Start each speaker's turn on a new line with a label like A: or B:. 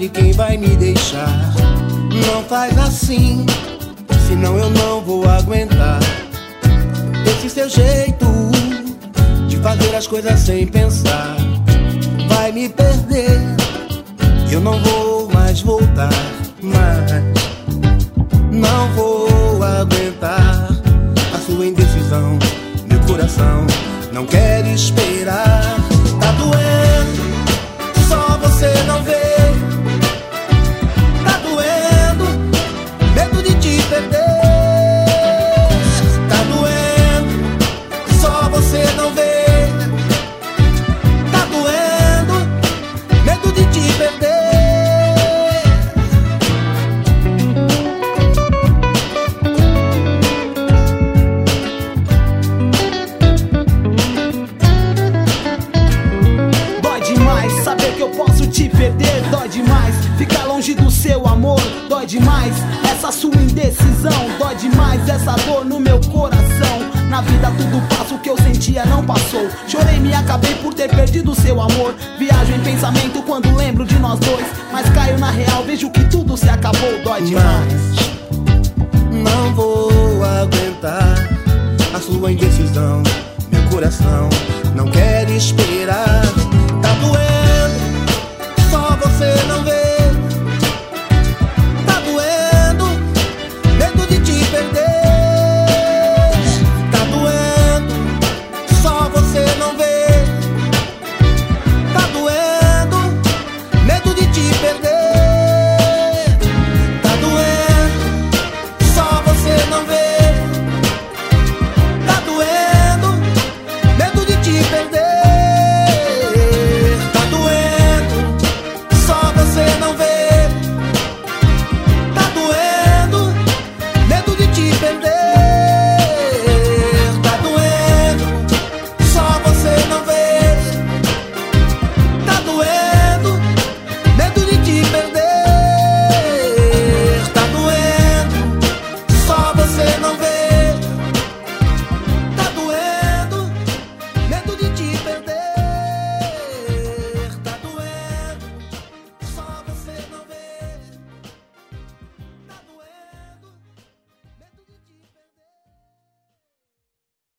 A: de quem vai me deixar. Não faz assim, senão eu não vou aguentar. Esse seu jeito de fazer as coisas sem pensar vai me perder, eu não vou mais voltar. Mas não vou aguentar a sua indecisão. Meu coração não quer esperar. Tá doendo, só você não vê. Tá doendo, medo de te perder. Tá doendo, só você não vê. Tá doendo, medo de te perder.
B: Te perder dói demais, ficar longe do seu amor dói demais, essa sua indecisão dói demais, essa dor no meu coração. Na vida tudo passa, o que eu sentia não passou. Chorei, me acabei por ter perdido seu amor. Viajo em pensamento quando lembro de nós dois, mas caio na real, vejo que tudo se acabou, dói demais.
A: Mas não vou aguentar a sua indecisão. Meu coração